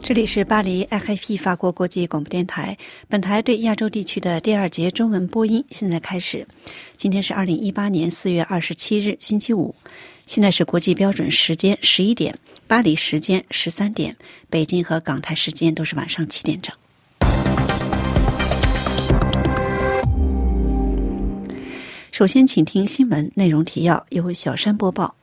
这里是巴黎 RFI 法国国际广播电台，本台对亚洲地区的第二节中文播音现在开始。今天是2018年4月27日星期五，现在是国际标准时间11点，巴黎时间13点，北京和港台时间都是晚上7点整。首先请听新闻内容提要，由小山播报。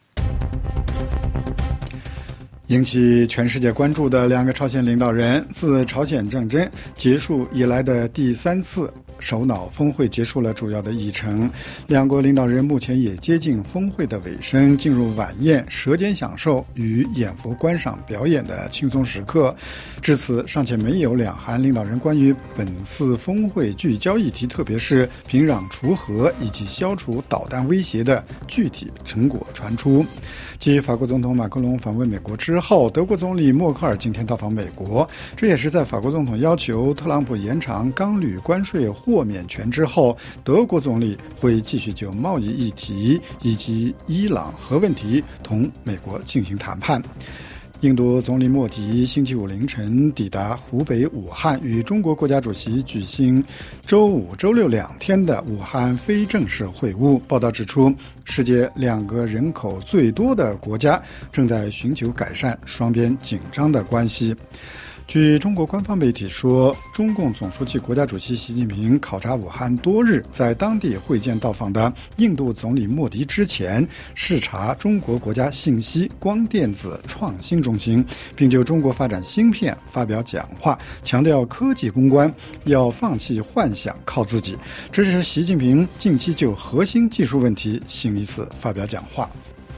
引起全世界关注的两个朝鲜领导人自朝鲜战争结束以来的第3次首脑峰会结束了主要的议程，两国领导人目前也接近峰会的尾声，进入晚宴、舌尖享受与眼福观赏表演的轻松时刻。至此尚且没有两韩领导人关于本次峰会聚焦议题，特别是平壤除核以及消除导弹威胁的具体成果传出。继法国总统马克龙访问美国之后，德国总理默克尔今天到访美国，这也是在法国总统要求特朗普延长钢铝关税豁免权之后，德国总理会继续就贸易议题以及伊朗核问题同美国进行谈判。印度总理莫迪星期五凌晨抵达湖北武汉，与中国国家主席举行周五、周六2天的武汉非正式会晤。报道指出，世界2个人口最多的国家正在寻求改善双边紧张的关系。据中国官方媒体说，中共总书记、国家主席习近平考察武汉多日，在当地会见到访的印度总理莫迪之前，视察中国国家信息光电子创新中心，并就中国发展芯片发表讲话，强调科技攻关要放弃幻想靠自己。这是习近平近期就核心技术问题新一次发表讲话。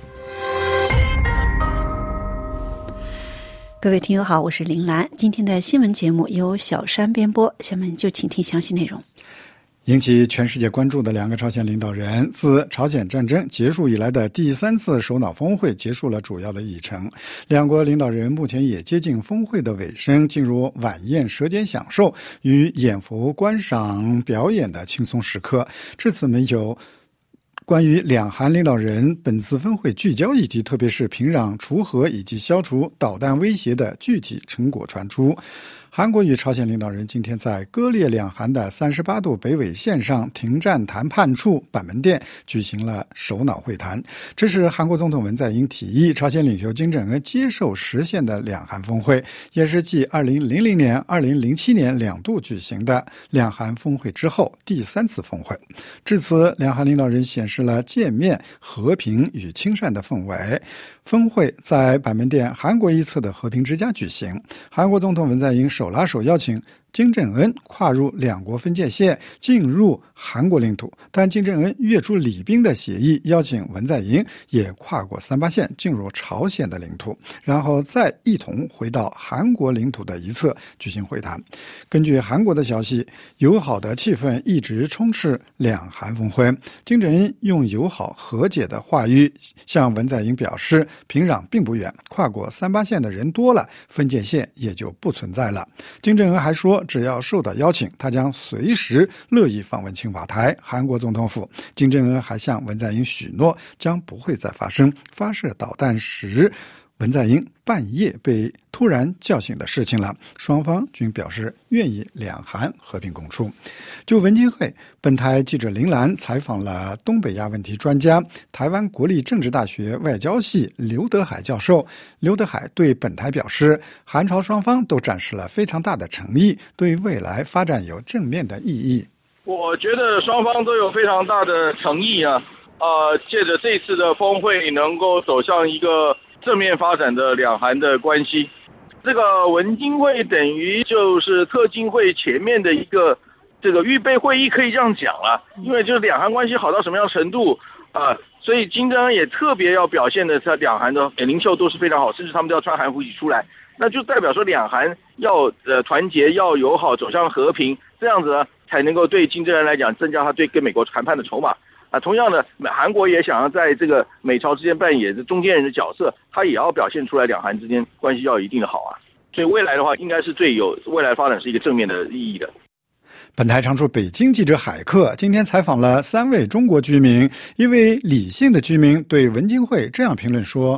各位听友好，我是林兰。今天的新闻节目由小山编播，下面就请听详细内容。 引起全世界关注的两个朝鲜领导人自朝鲜战争结束以来的第3次首脑峰会结束了主要的议程，两国领导人目前也接近峰会的尾声，进入晚宴、舌尖享受与眼福观赏表演的轻松时刻。至此没有关于两韩领导人本次峰会聚焦议题，特别是平壤除核以及消除导弹威胁的具体成果传出。韩国与朝鲜领导人今天在割裂两韩的38度北纬线上停战谈判处板门店举行了首脑会谈。这是韩国总统文在寅提议朝鲜领袖金正恩接受实现的两韩峰会，也是继2000年、2007年2度举行的两韩峰会之后第3次峰会。至此，两韩领导人显示了见面、和平与亲善的氛围。峰会在板门店韩国一侧的和平之家举行，韩国总统文在寅手拉手邀请金正恩跨入两国分界线进入韩国领土，但金正恩跃出礼宾的协议，邀请文在寅也跨过38线进入朝鲜的领土，然后再一同回到韩国领土的一侧举行会谈。根据韩国的消息，友好的气氛一直充斥两韩峰会。金正恩用友好和解的话语向文在寅表示，平壤并不远，跨过38线的人多了，分界线也就不存在了。金正恩还说，只要受到邀请，他将随时乐意访问青瓦台、韩国总统府。金正恩还向文在寅许诺，将不会再发生发射导弹时文在寅半夜被突然叫醒的事情了。双方均表示愿意两韩和平共处。就文经会，本台记者林兰采访了东北亚问题专家、台湾国立政治大学外交系刘德海教授。刘德海对本台表示，韩朝双方都展示了非常大的诚意，对未来发展有正面的意义。 我觉得双方都有非常大的诚意啊，借着这次的峰会能够走向一个正面发展的两韩的关系。这个文经会等于就是特经会前面的一个这个预备会议，可以这样讲了。因为就是两韩关系好到什么样程度所以金正恩也特别要表现的，他两韩的领袖都是非常好，甚至他们都要穿韩服一起出来，那就代表说两韩要团结、要友好，走向和平，这样子呢才能够对金正恩来讲增加他对跟美国谈判的筹码。同样的，韩国也想要在这个美朝之间扮演中间人的角色，他也要表现出来两韩之间关系要有一定的好啊。所以未来的话，应该是最有未来发展是一个正面的意义的。 本台常驻北京记者海克今天采访了3位中国居民，一位理性的居民对文经会这样评论说：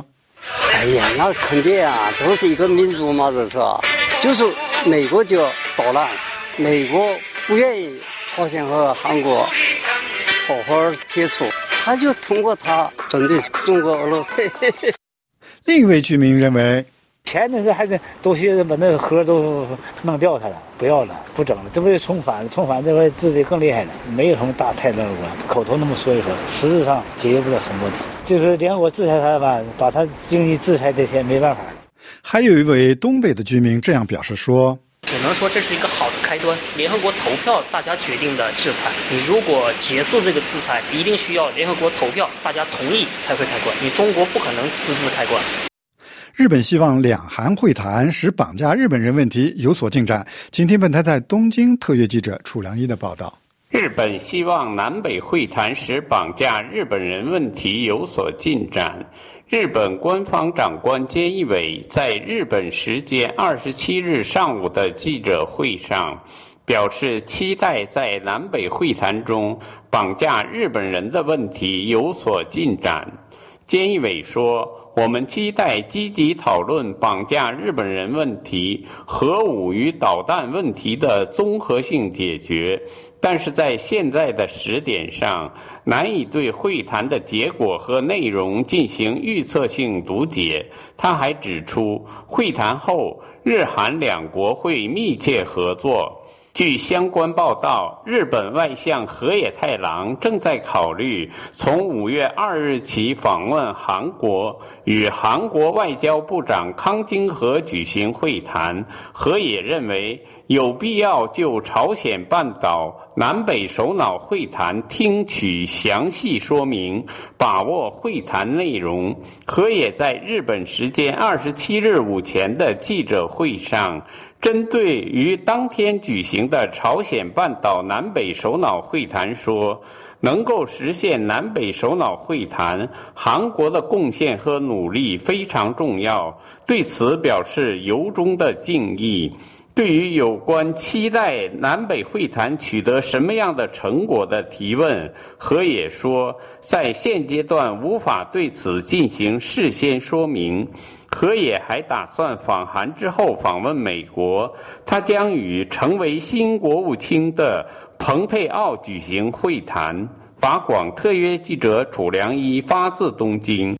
哎呀，那肯定啊，都是一个民族嘛，这是吧？就是美国就捣乱，美国不愿意朝鲜和韩国好好接触，他就通过他针对中国、俄罗斯。 另一位居民认为， 钱那是还是都去把那个核都弄掉它了，不要了，不整了，这不是重返了？重返这回治的更厉害了，没有什么大太大的关，口头那么说一说，实质上解决不了什么问题。就是联合国制裁他吧，把他经济制裁这些没办法。 还有一位东北的居民这样表示说， 只能说这是一个好的开端，联合国投票大家决定的制裁，你如果结束这个制裁，一定需要联合国投票大家同意才会开关，你中国不可能私自开关。 日本希望两韩会谈使绑架日本人问题有所进展。请听本台在东京特约记者楚良一的报道。 日本希望南北会谈使绑架日本人问题有所进展。日本官方长官菅义伟在日本时间27日上午的记者会上表示，期待在南北会谈中绑架日本人的问题有所进展。菅义伟说，我们期待积极讨论绑架日本人问题、核武与导弹问题的综合性解决，但是在现在的时点上，难以对会谈的结果和内容进行预测性读解。他还指出，会谈后，日韩两国会密切合作。据相关报道，日本外相河野太郎正在考虑从5月2日起访问韩国，与韩国外交部长康京和举行会谈。河野认为有必要就朝鲜半岛南北首脑会谈听取详细说明，把握会谈内容。河野在日本时间27日午前的记者会上，针对于当天举行的朝鲜半岛南北首脑会谈说，能够实现南北首脑会谈，韩国的贡献和努力非常重要，对此表示由衷的敬意。对于有关期待南北会谈取得什么样的成果的提问，河野说，在现阶段无法对此进行事先说明。河野还打算访韩之后访问美国，他将与成为新国务卿的蓬佩奥举行会谈。法广特约记者楚良一发自东京。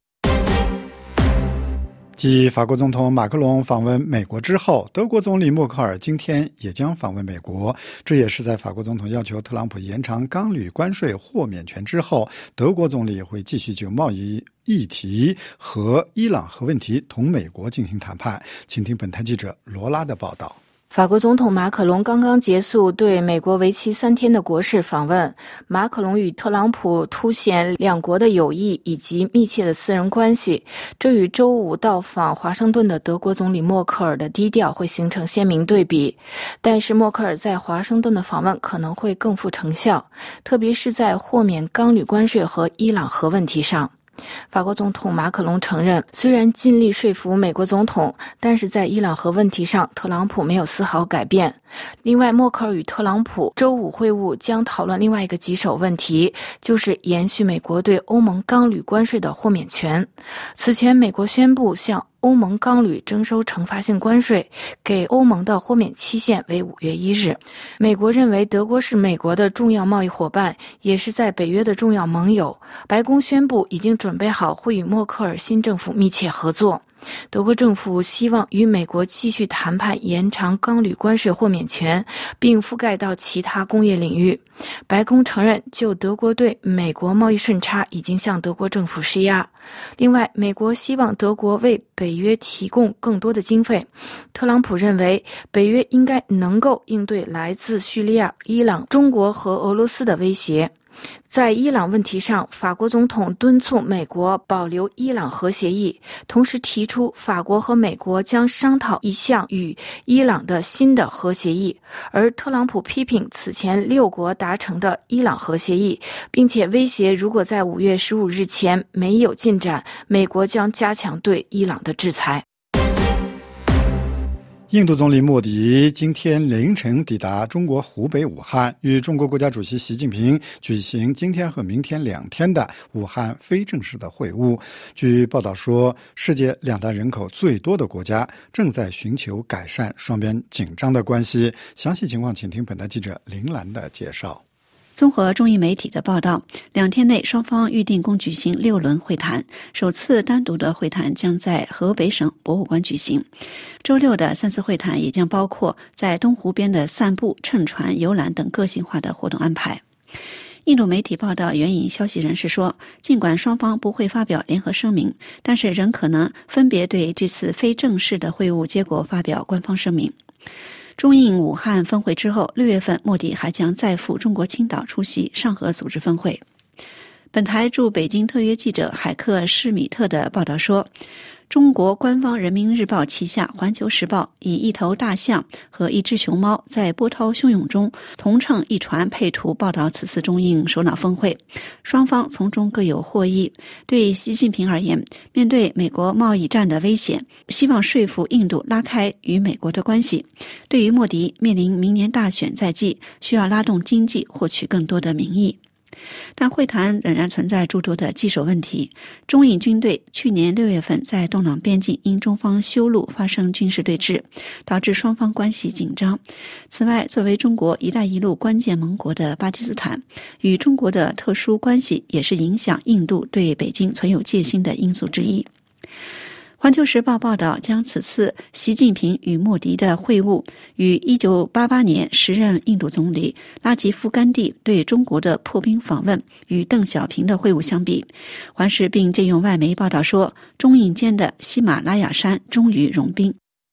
继法国总统马克龙访问美国之后，德国总理默克尔今天也将访问美国。这也是在法国总统要求特朗普延长钢铝关税豁免权之后，德国总理会继续就贸易议题和伊朗核问题同美国进行谈判。请听本台记者罗拉的报道。 法国总统马克龙刚刚结束对美国为期3天的国事访问。马克龙与特朗普凸显两国的友谊以及密切的私人关系，这与周五到访华盛顿的德国总理默克尔的低调会形成鲜明对比。但是默克尔在华盛顿的访问可能会更富成效，特别是在豁免钢铝关税和伊朗核问题上。法国总统马克龙承认，虽然尽力说服美国总统，但是在伊朗核问题上，特朗普没有丝毫改变。另外，默克尔与特朗普周五会晤将讨论另外一个棘手问题，就是延续美国对欧盟钢铝关税的豁免权。此前，美国宣布向欧盟钢铝征收惩罚性关税，给欧盟的豁免期限为5月1日。美国认为德国是美国的重要贸易伙伴，也是在北约的重要盟友。白宫宣布已经准备好会与默克尔新政府密切合作。德国政府希望与美国继续谈判延长钢铝关税豁免权，并覆盖到其他工业领域。白宫承认，就德国对美国贸易顺差已经向德国政府施压。另外，美国希望德国为北约提供更多的经费。特朗普认为，北约应该能够应对来自叙利亚、伊朗、中国和俄罗斯的威胁。在伊朗问题上，法国总统敦促美国保留伊朗核协议，同时提出法国和美国将商讨一项与伊朗的新的核协议。而特朗普批评此前6国达成的伊朗核协议，并且威胁如果在5月15日前没有进展，美国将加强对伊朗的制裁。 印度总理莫迪今天凌晨抵达中国湖北武汉，与中国国家主席习近平举行今天和明天2天的武汉非正式的会晤。据报道说，世界2大人口最多的国家正在寻求改善双边紧张的关系。详细情况请听本台记者林兰的介绍。 综合中印媒体的报道，2天内双方预定共举行6轮会谈，首次单独的会谈将在河北省博物馆举行。周六的3次会谈也将包括在东湖边的散步、乘船、游览等个性化的活动安排。印度媒体报道援引消息人士说，尽管双方不会发表联合声明，但是仍可能分别对这次非正式的会晤结果发表官方声明。中印武汉峰会之后，6月份莫迪还将再赴中国青岛出席上合组织峰会。本台驻北京特约记者海克施米特的报道说，中国官方人民日报旗下环球时报以一头大象和一只熊猫在波涛汹涌中同乘一船配图报道此次中印首脑峰会，双方从中各有获益。对习近平而言，面对美国贸易战的威胁，希望说服印度拉开与美国的关系；对于莫迪，面临明年大选在即，需要拉动经济获取更多的民意。但会谈仍然存在诸多的棘手问题。中印军队去年6月份在东南边境因中方修路发生军事对峙，导致双方关系紧张。此外，作为中国一带一路关键盟国的巴基斯坦，与中国的特殊关系也是影响印度对北京存有戒心的因素之一。环球时报报道，将此次习近平与莫迪的会晤与1988年时任印度总理拉吉夫甘地对中国的破冰访问与邓小平的会晤相比，环视并借用外媒报道说，中印间的喜马拉雅山终于融冰。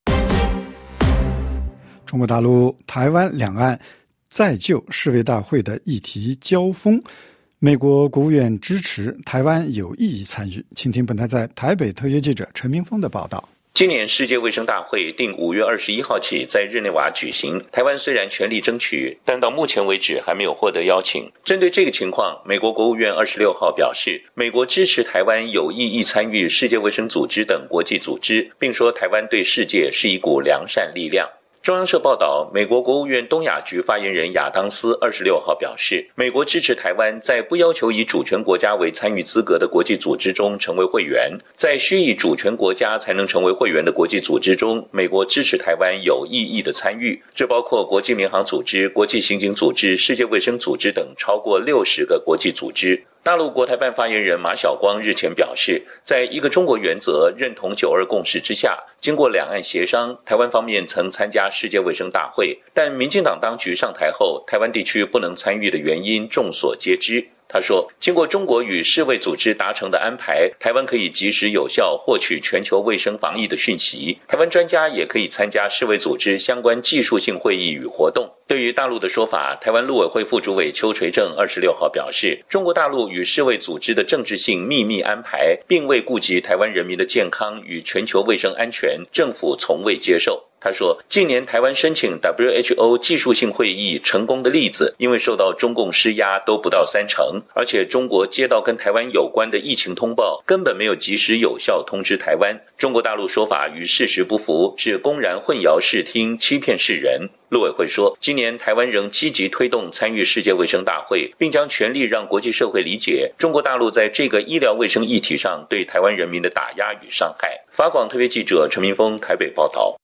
中国大陆、台湾两岸再就世卫大会的议题交锋，美国国务院支持台湾有意义参与。请听本台在台北特约记者陈明峰的报道。 今年世界卫生大会定5月21号起在日内瓦举行，台湾虽然全力争取，但到目前为止还没有获得邀请。针对这个情况，美国国务院26号表示，美国支持台湾有意义参与世界卫生组织等国际组织，并说台湾对世界是一股良善力量。中央社报道，美国国务院东亚局发言人亚当斯26号表示，美国支持台湾在不要求以主权国家为参与资格的国际组织中成为会员，在需以主权国家才能成为会员的国际组织中，美国支持台湾有意义的参与，这包括国际民航组织、国际刑警组织、世界卫生组织等超过60个国际组织。大陆国台办发言人马晓光日前表示，在一个中国原则、认同9·2共识之下，经过两岸协商，台湾方面曾参加世界卫生大会，但民进党当局上台后，台湾地区不能参与的原因众所皆知。他说，经过中国与世卫组织达成的安排，台湾可以及时有效获取全球卫生防疫的讯息，台湾专家也可以参加世卫组织相关技术性会议与活动。对于大陆的说法，台湾陆委会副主委邱垂正26号表示，中国大陆与世卫组织的政治性秘密安排，并未顾及台湾人民的健康与全球卫生安全，政府从未接受。他说，近年台湾申请 WHO 技术性会议成功的例子，因为受到中共施压都不到30%，而且中国接到跟台湾有关的疫情通报，根本没有及时有效通知台湾。中国大陆说法与事实不符，是公然混淆视听，欺骗世人。陆委会说，今年台湾仍积极推动参与世界卫生大会，并将全力让国际社会理解中国大陆在这个医疗卫生议题上对台湾人民的打压与伤害。法广特别记者陈明峰台北报道。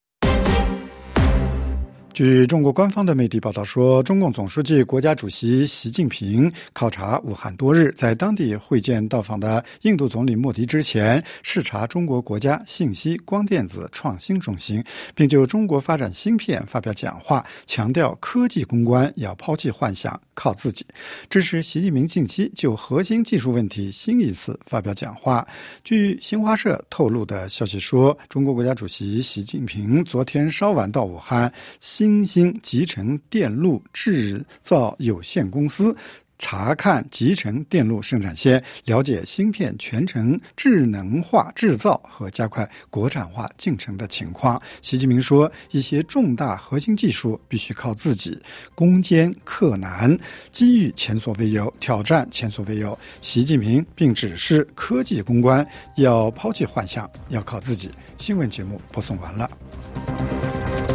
据中国官方的媒体报道说，中共总书记、国家主席习近平考察武汉多日，在当地会见到访的印度总理莫迪之前，视察中国国家信息光电子创新中心，并就中国发展芯片发表讲话，强调科技攻关要抛弃幻想，靠自己。支持习近平近期就核心技术问题新一次发表讲话。据新华社透露的消息说，中国国家主席习近平昨天稍晚到武汉新兴集成电路制造有限公司查看集成电路生产线，了解芯片全程智能化制造和加快国产化进程的情况。习近平说，一些重大核心技术必须靠自己，攻坚克难，机遇前所未有，挑战前所未有。习近平并指示科技攻关要抛弃幻想，要靠自己。新闻节目播送完了。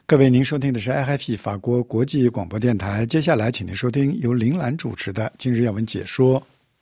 各位，您收听的是 RFI 法国国际广播电台。接下来，请您收听由林兰主持的今日要闻解说。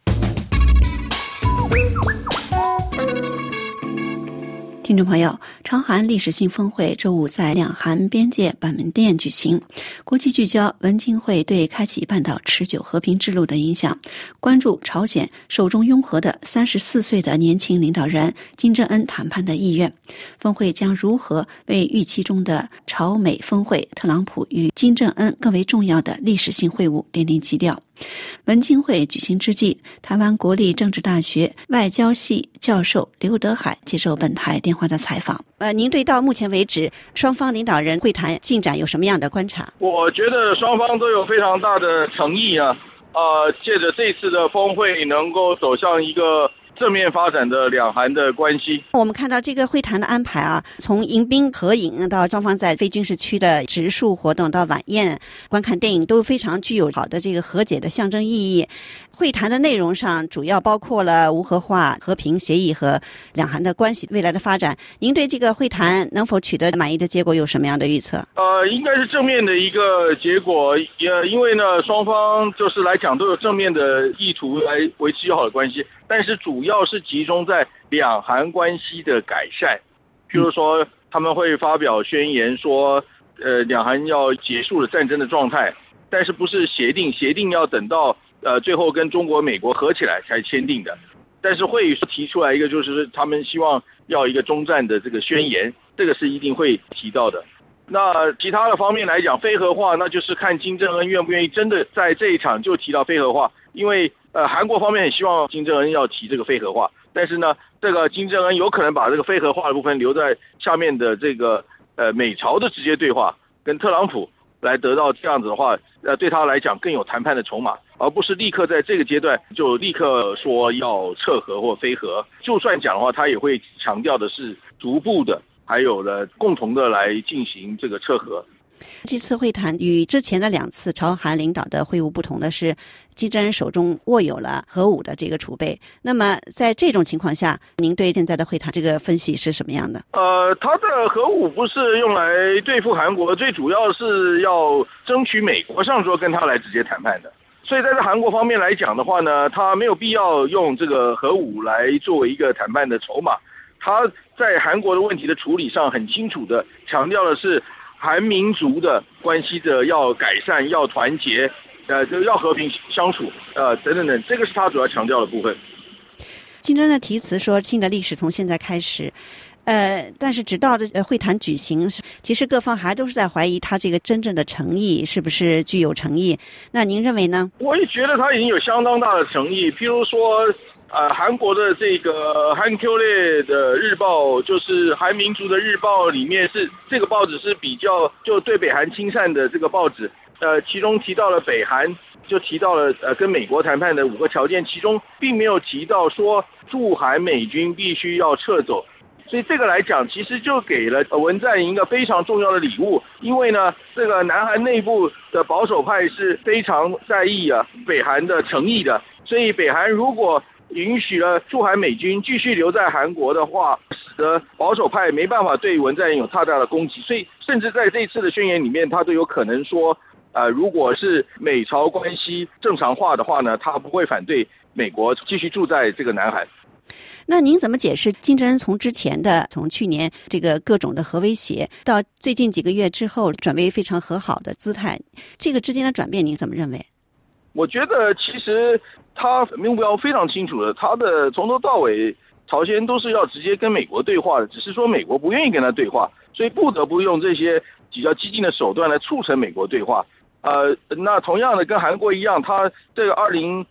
听众朋友，朝韩历史性峰会周五在两韩边界板门店举行，国际聚焦文经会对开启半岛持久和平之路的影响，关注朝鲜手中拥核的34岁的年轻领导人金正恩谈判的意愿。峰会将如何为预期中的朝美峰会特朗普与金正恩更为重要的历史性会晤奠定基调。文经会举行之际，台湾国立政治大学外交系教授刘德海接受本台电话的采访。您对到目前为止双方领导人会谈进展有什么样的观察？ 我觉得双方都有非常大的诚意啊，借着这次的峰会能够走向一个正面发展的两韩的关系。 我们看到这个会谈的安排啊，从迎宾合影到双方在非军事区的植树活动到晚宴、观看电影，都非常具有好的这个和解的象征意义。会谈的内容上主要包括了无核化、和平协议和两韩的关系未来的发展。您对这个会谈能否取得满意的结果有什么样的预测？ 应该是正面的一个结果，因为呢，双方就是来讲都有正面的意图来维持友好的关系，但是主要是集中在两韩关系的改善。譬如说，他们会发表宣言说，两韩要结束了战争的状态，但是不是协定要等到最后跟中国、美国合起来才签订的。但是会提出来一个，就是他们希望要一个终战的这个宣言，这个是一定会提到的。那其他的方面来讲，非核化，那就是看金正恩愿不愿意真的在这一场就提到非核化，因为韩国方面也希望金正恩要提这个非核化，但是呢，这个金正恩有可能把这个非核化的部分留在下面的这个美朝的直接对话，跟特朗普来得到这样子的话，对他来讲更有谈判的筹码，而不是立刻在这个阶段就立刻说要撤核或非核。就算讲的话，他也会强调的是逐步的，还有了共同的来进行这个撤核。 这次会谈与之前的2次朝韩领导的会晤不同的是，金正恩手中握有了核武的这个储备。那么在这种情况下，您对现在的会谈这个分析是什么样的？ 他的核武不是用来对付韩国，最主要是要争取美国上桌跟他来直接谈判的。所以在这韩国方面来讲的话呢，他没有必要用这个核武来作为一个谈判的筹码。他在韩国的问题的处理上很清楚的强调的是韩民族的关系的要改善、要团结，要和平相处，等等等，这个是他主要强调的部分。 金正恩的题词说，新的历史从现在开始。但是直到会谈举行，其实各方还都是在怀疑他这个真正的诚意是不是具有诚意。那您认为呢？ 我也觉得他已经有相当大的诚意。譬如说，韩国的这个韩KOLE的日报，就是韩民族的日报里面是这个报纸是比较就对北韩亲善的这个报纸。其中提到了北韩，就提到了跟美国谈判的5个条件，其中并没有提到说驻韩美军必须要撤走。所以这个来讲，其实就给了文在寅一个非常重要的礼物，因为呢，这个南韩内部的保守派是非常在意北韩的诚意的，所以北韩如果允许了驻韩美军继续留在韩国的话，使得保守派没办法对文在寅有太大的攻击，所以甚至在这一次的宣言里面，他都有可能说，如果是美朝关系正常化的话呢，他不会反对美国继续住在这个南韩。 那您怎么解释金正恩从去年这个各种的核威胁，到最近几个月之后转为非常和好的姿态，这个之间的转变您怎么认为？ 我觉得其实他目标非常清楚的，他的从头到尾朝鲜都是要直接跟美国对话的，只是说美国不愿意跟他对话，所以不得不用这些比较激进的手段来促成美国对话。那同样的跟韩国一样，他这个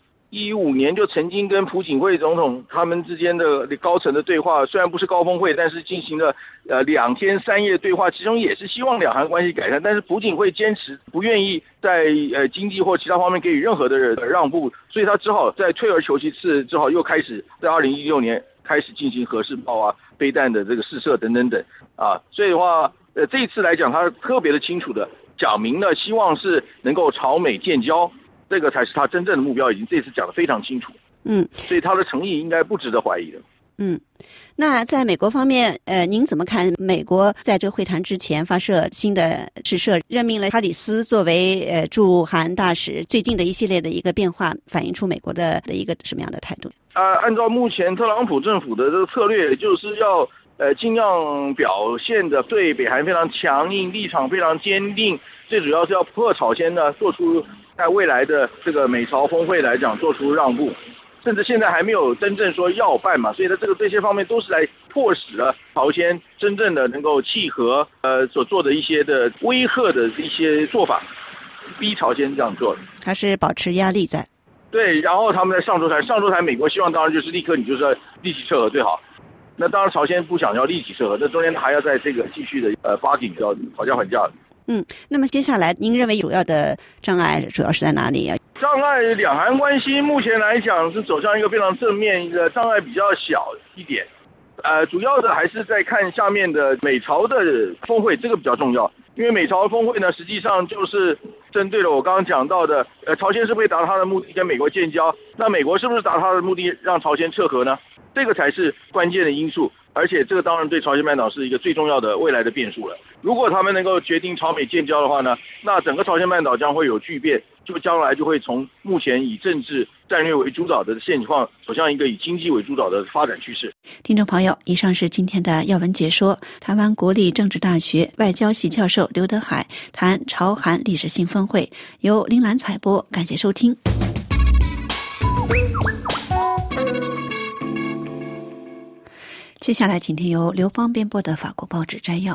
2015年就曾经跟朴槿惠总统他们之间的高层的对话，虽然不是高峰会，但是进行了2天3夜对话，其中也是希望两韩关系改善，但是朴槿惠坚持不愿意在经济或其他方面给予任何的让步，所以他只好在退而求其次，只好又开始在2016年开始进行核试爆飞弹的这个试射等等等所以的话这一次来讲，他特别的清楚的讲明了希望是能够朝美建交，这个才是他真正的目标，已经这次讲得非常清楚。所以他的诚意应该不值得怀疑的。 那在美国方面，您怎么看美国在这个会谈之前发射新的试射，任命了哈里斯作为驻韩大使，最近的一系列的一个变化，反映出美国的一个什么样的态度？ 按照目前特朗普政府的这个策略，就是要尽量表现的对北韩非常强硬，立场非常坚定，最主要是要迫朝鲜呢做出在未来的这个美朝峰会来讲做出让步。甚至现在还没有真正说要办嘛，所以这些方面都是来迫使了朝鲜真正的能够契合所做的一些的威吓的一些做法，逼朝鲜这样做。 还是保持压力在。 对，然后他们在上周台，美国希望当然就是立刻你就是要立即撤核最好。那当然朝鲜不想要立即撤核，那中间还要在这个继续的bargain，要讨价还价。 那么接下来您认为主要的障碍主要是在哪里啊？ 障碍两韩关系目前来讲是走向一个非常正面，一个障碍比较小一点。主要的还是在看下面的美朝的峰会，这个比较重要。因为美朝峰会呢，实际上就是针对了我刚刚讲到的，朝鲜是不是达到他的目的跟美国建交？那美国是不是达到他的目的让朝鲜撤核呢？这个才是关键的因素。而且这个当然对朝鲜半岛是一个最重要的未来的变数了。如果他们能够决定朝美建交的话呢，那整个朝鲜半岛将会有巨变，就将来就会从目前以政治战略为主导的现况，走向一个以经济为主导的发展趋势。 听众朋友，以上是今天的要闻解说。台湾国立政治大学外交系教授刘德海谈朝韩历史性峰会，由林兰采播，感谢收听。接下来请听由刘芳编播的法国报纸摘要。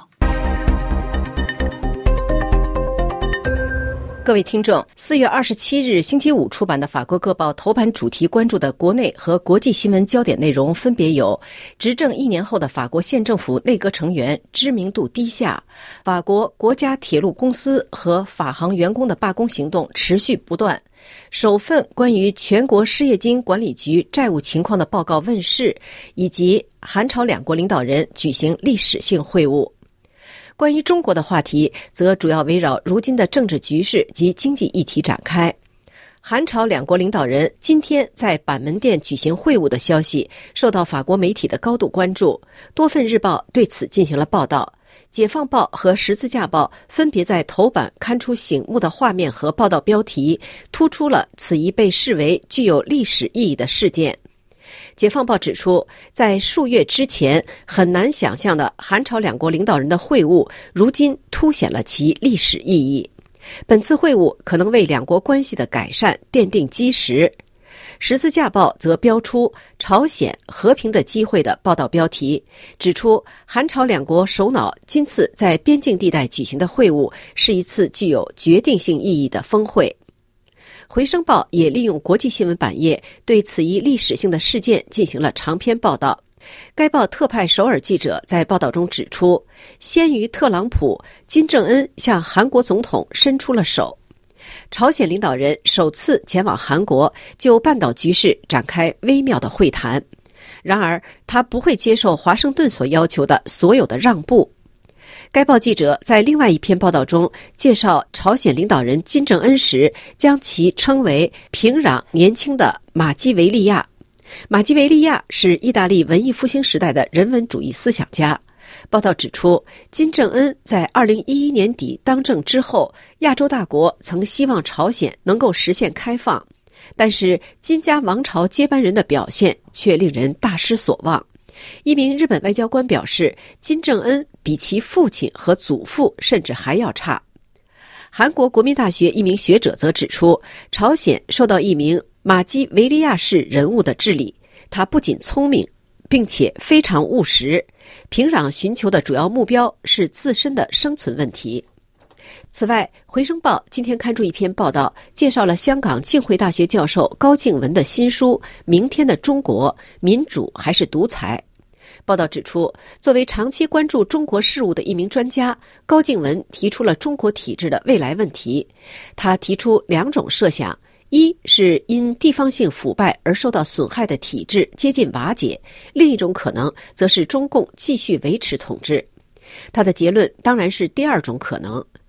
各位听众，4月27日星期五出版的法国各报头版主题关注的国内和国际新闻焦点内容分别有：执政1年后的法国现政府内阁成员知名度低下，法国国家铁路公司和法航员工的罢工行动持续不断，首份关于全国失业金管理局债务情况的报告问世，以及韩朝两国领导人举行历史性会晤。关于中国的话题则主要围绕如今的政治局势及经济议题展开。韩朝两国领导人今天在板门店举行会晤的消息受到法国媒体的高度关注，多份日报对此进行了报道。解放报和十字架报分别在头版刊出醒目的画面和报道标题，突出了此一被视为具有历史意义的事件。解放报指出，在数月之前很难想象的韩朝两国领导人的会晤，如今凸显了其历史意义。本次会晤可能为两国关系的改善奠定基石。十字架报则标出朝鲜和平的机会的报道标题，指出韩朝两国首脑今次在边境地带举行的会晤是一次具有决定性意义的峰会。回声报也利用国际新闻版页对此一历史性的事件进行了长篇报道。该报特派首尔记者在报道中指出，先于特朗普，金正恩向韩国总统伸出了手。朝鲜领导人首次前往韩国，就半岛局势展开微妙的会谈。然而，他不会接受华盛顿所要求的所有的让步。该报记者在另外一篇报道中介绍朝鲜领导人金正恩时，将其称为平壤年轻的马基维利亚。马基维利亚是意大利文艺复兴时代的人文主义思想家。报道指出，金正恩在2011年底当政之后，亚洲大国曾希望朝鲜能够实现开放，但是金家王朝接班人的表现却令人大失所望。一名日本外交官表示，金正恩比其父亲和祖父甚至还要差。韩国国民大学一名学者则指出，朝鲜受到一名马基维利亚式人物的治理，他不仅聪明，并且非常务实。平壤寻求的主要目标是自身的生存问题。此外，回声报今天刊出一篇报道，介绍了香港浸会大学教授高静文的新书《明天的中国：民主还是独裁》。报道指出，作为长期关注中国事务的一名专家，高静文提出了中国体制的未来问题。他提出两种设想，一是因地方性腐败而受到损害的体制接近瓦解，另一种可能则是中共继续维持统治。他的结论当然是第二种可能。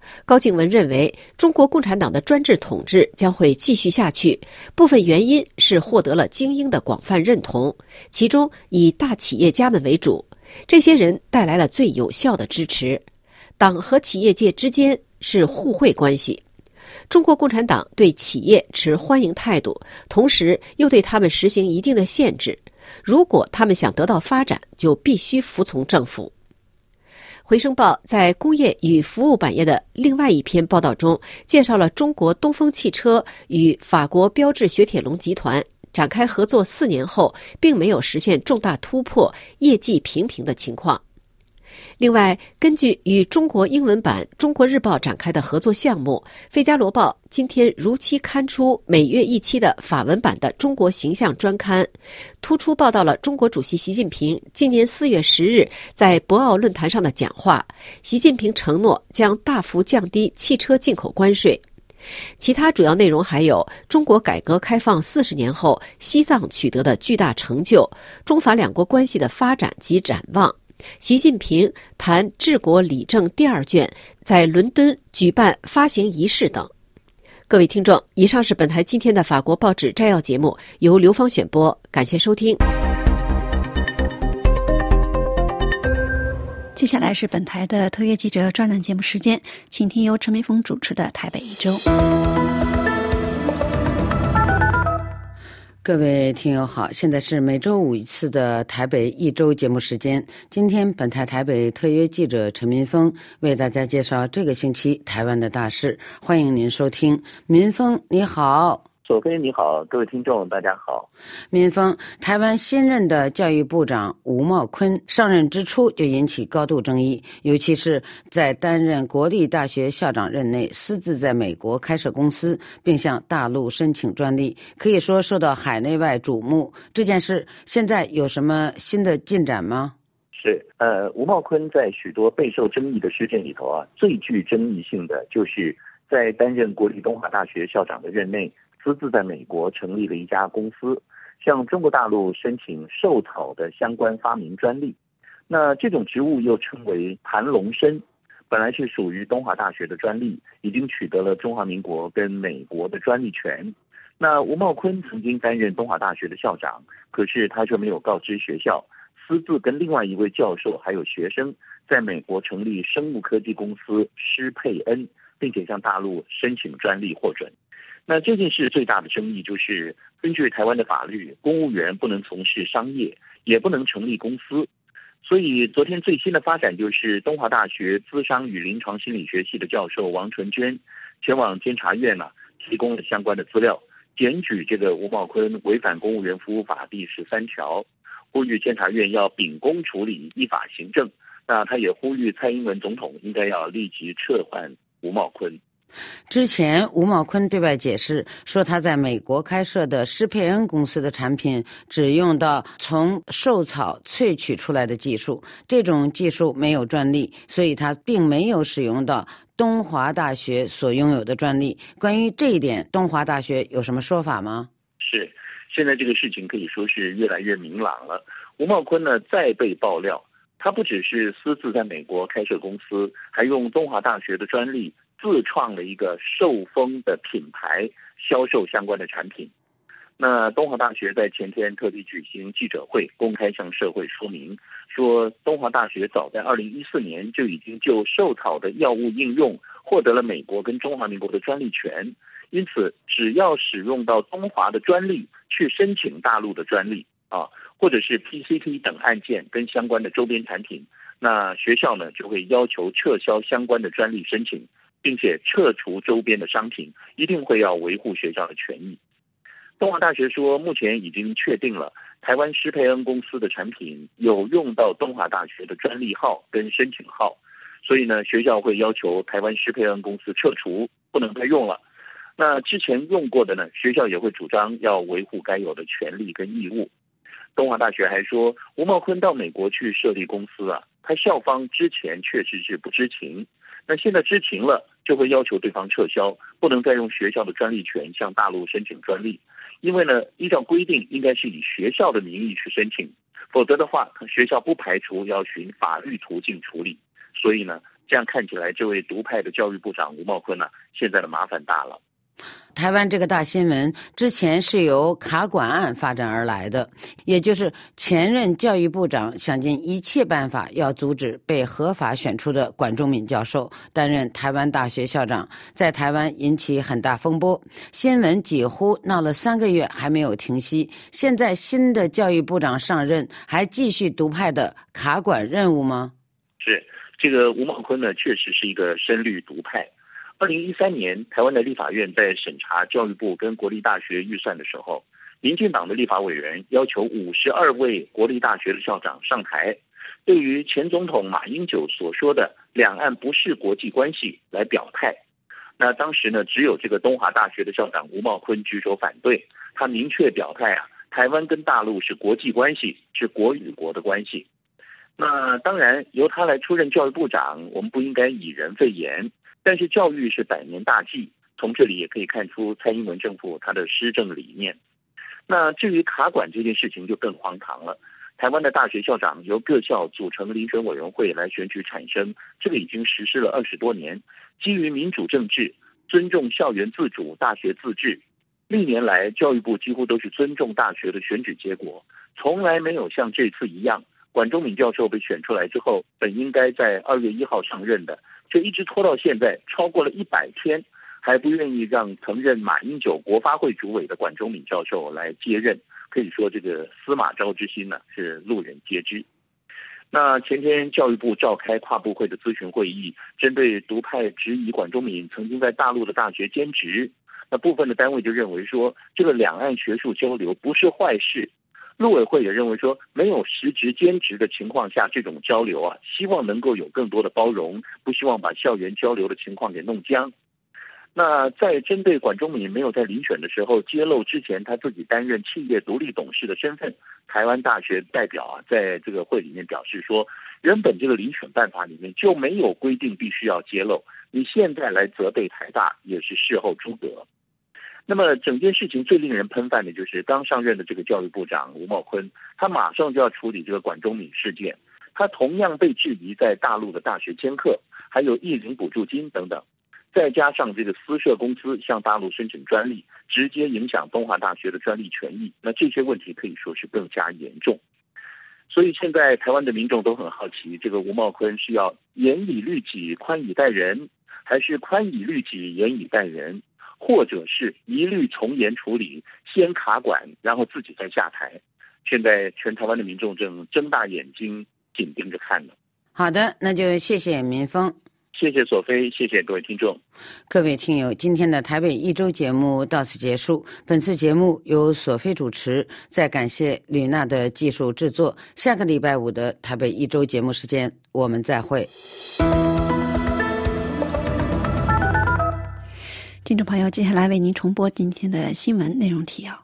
高静文认为，中国共产党的专制统治将会继续下去，部分原因是获得了精英的广泛认同，其中以大企业家们为主，这些人带来了最有效的支持。党和企业界之间是互惠关系。中国共产党对企业持欢迎态度，同时又对他们实行一定的限制。如果他们想得到发展，就必须服从政府。回声报在工业与服务版页的另外一篇报道中，介绍了中国东风汽车与法国标致雪铁龙集团展开合作4年后，并没有实现重大突破，业绩平平的情况。另外，根据与中国英文版《中国日报》展开的合作项目，《费加罗报》今天如期刊出每月1期的法文版的中国形象专刊，突出报道了中国主席习近平今年4月10日在博鳌论坛上的讲话。习近平承诺将大幅降低汽车进口关税。其他主要内容还有中国改革开放40年后西藏取得的巨大成就，中法两国关系的发展及展望。习近平谈治国理政第2卷在伦敦举办发行仪式等。各位听众，以上是本台今天的法国报纸摘要节目，由刘芳选播，感谢收听。 接下来是本台的特约记者专栏节目时间，请听由陈梅峰主持的台北一周。 各位听友好，现在是每周5一次的台北一周节目时间。今天本台台北特约记者陈民峰为大家介绍这个星期台湾的大事，欢迎您收听。民峰你好。 索菲你好，各位听众大家好。 民峰，台湾新任的教育部长吴茂昆上任之初就引起高度争议，尤其是在担任国立大学校长任内，私自在美国开设公司，并向大陆申请专利，可以说受到海内外瞩目。这件事现在有什么新的进展吗？ 是，吴茂昆在许多备受争议的事件里头啊，最具争议性的就是在担任国立东华大学校长的任内，私自在美国成立了一家公司，向中国大陆申请授草的相关发明专利。那这种职务又称为盘龙参，本来是属于东华大学的专利，已经取得了中华民国跟美国的专利权。那吴茂昆曾经担任东华大学的校长，可是他却没有告知学校，私自跟另外一位教授还有学生在美国成立生物科技公司施佩恩，并且向大陆申请专利获准。那这件事最大的争议就是，根据台湾的法律，公务员不能从事商业，也不能成立公司。所以昨天最新的发展就是，东华大学资商与临床心理学系的教授王纯娟前往监察院提供了相关的资料，检举这个吴茂昆违反公务员服务法第13条，呼吁监察院要秉公处理，依法行政。那他也呼吁蔡英文总统应该要立即撤换吴茂昆。 之前吴茂昆对外解释说，他在美国开设的施佩恩公司的产品只用到从兽草萃取出来的技术，这种技术没有专利，所以他并没有使用到东华大学所拥有的专利。关于这一点，东华大学有什么说法吗？ 是，现在这个事情可以说是越来越明朗了。吴茂昆再被爆料，他不只是私自在美国开设公司，还用东华大学的专利自创了一个寿丰的品牌，销售相关的产品。那东华大学在前天特地举行记者会，公开向社会说明，说东华大学早在2014年就已经就兽草的药物应用获得了美国跟中华民国的专利权，因此只要使用到东华的专利去申请大陆的专利或者是 PCT 等案件跟相关的周边产品，那学校就会要求撤销相关的专利申请，并且撤除周边的商品，一定会要维护学校的权益。东华大学说，目前已经确定了台湾施佩恩公司的产品有用到东华大学的专利号跟申请号，所以学校会要求台湾施佩恩公司撤除，不能再用了。那之前用过的学校也会主张要维护该有的权利跟义务。东华大学还说，吴茂昆到美国去设立公司他校方之前确实是不知情，那现在知情了，就会要求对方撤销，不能再用学校的专利权向大陆申请专利。因为依照规定应该是以学校的名义去申请，否则的话学校不排除要循法律途径处理。所以这样看起来，这位独派的教育部长吴茂坤呢，现在的麻烦大了。 台湾这个大新闻之前是由卡管案发展而来的，也就是前任教育部长想尽一切办法要阻止被合法选出的管中闵教授担任台湾大学校长，在台湾引起很大风波，新闻几乎闹了3个月还没有停息。现在新的教育部长上任，还继续独派的卡管任务吗？ 是，这个吴茂坤呢，确实是一个深绿独派。2013年，台湾的立法院在审查教育部跟国立大学预算的时候，民进党的立法委员要求52位国立大学的校长上台，对于前总统马英九所说的两岸不是国际关系来表态。那当时呢，只有这个东华大学的校长吴茂坤举手反对，他明确表态台湾跟大陆是国际关系，是国与国的关系。那当然由他来出任教育部长，我们不应该以人废言，但是教育是百年大计，从这里也可以看出蔡英文政府他的施政理念。那至于卡管这件事情就更荒唐了，台湾的大学校长由各校组成遴选委员会来选举产生，这个已经实施了20多年，基于民主政治，尊重校园自主、大学自治。历年来教育部几乎都是尊重大学的选举结果，从来没有像这次一样，管中闵教授被选出来之后，本应该在2月1号上任的，却一直拖到现在，超过了100天，还不愿意让曾任马英九国发会主委的管中闵教授来接任。可以说这个司马昭之心呢，是路人皆知。那前天教育部召开跨部会的咨询会议，针对独派质疑管中闵曾经在大陆的大学兼职，那部分的单位就认为说，这个两岸学术交流不是坏事。陆委会也认为说，没有实职兼职的情况下，这种交流希望能够有更多的包容，不希望把校园交流的情况给弄僵。那在针对管中闵没有在遴选的时候揭露之前他自己担任企业独立董事的身份，台湾大学代表在这个会里面表示说，原本这个遴选办法里面就没有规定必须要揭露，你现在来责备台大也是事后诸葛。那么整件事情最令人喷饭的就是刚上任的这个教育部长吴茂坤，他马上就要处理这个管中闵事件，他同样被质疑在大陆的大学兼课，还有艺龄补助金等等，再加上这个私设公司向大陆申请专利，直接影响东华大学的专利权益，那这些问题可以说是更加严重。所以现在台湾的民众都很好奇，这个吴茂坤是要严以律己宽以待人，还是宽以律己严以待人，或者是一律从严处理，先卡管然后自己再下台。现在全台湾的民众正睁大眼睛紧盯着看呢。 好的，那就谢谢民峰， 谢谢索菲，谢谢各位听众。 各位听友，今天的台北一周节目到此结束。本次节目由索菲主持，再感谢吕娜的技术制作。下个礼拜5的台北一周节目时间，我们再会。 听众朋友，接下来为您重播今天的新闻内容提要。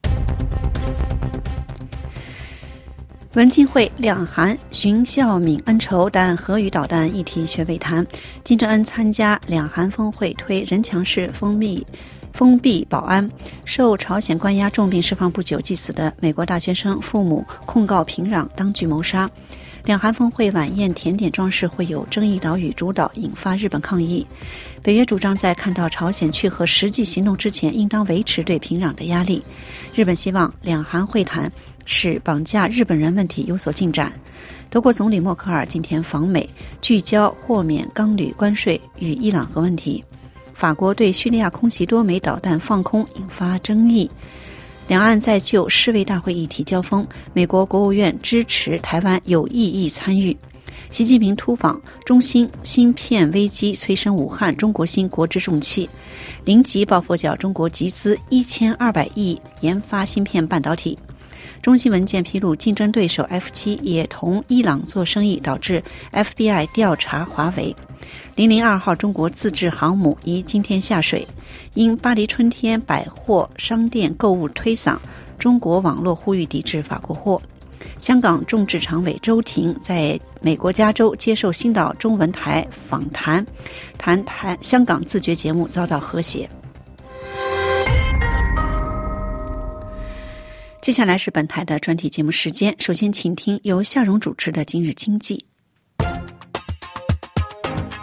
文经会两韩寻孝泯恩仇，但核与导弹议题却未谈。金正恩参加两韩峰会，推人墙式封闭保安。受朝鲜关押重病释放不久即死的美国大学生父母控告平壤当局谋杀。两韩峰会晚宴甜点装饰会有争议岛屿主导，引发日本抗议。北约主张在看到朝鲜去核实际行动之前，应当维持对平壤的压力。日本希望两韩会谈使绑架日本人问题有所进展。德国总理默克尔今天访美，聚焦豁免钢铝关税与伊朗核问题。法国对叙利亚空袭多枚导弹放空引发争议。两岸在就世卫大会议题交锋，美国国务院支持台湾有意义参与。习近平突访中兴芯片危机催生武汉中国芯国之重器。临级抱佛脚，中国集资1200亿研发芯片半导体。中新文件披露，竞争对手 F7 也同伊朗做生意，导致 FBI 调查华为。002号中国自制航母于今天下水，因巴黎春天百货商店购物推搡，中国网络呼吁抵制法国货。香港众志常委周庭在美国加州接受星岛中文台访谈，谈香港自觉节目遭到和谐。接下来是本台的专题节目时间，首先请听由夏蓉主持的今日经济。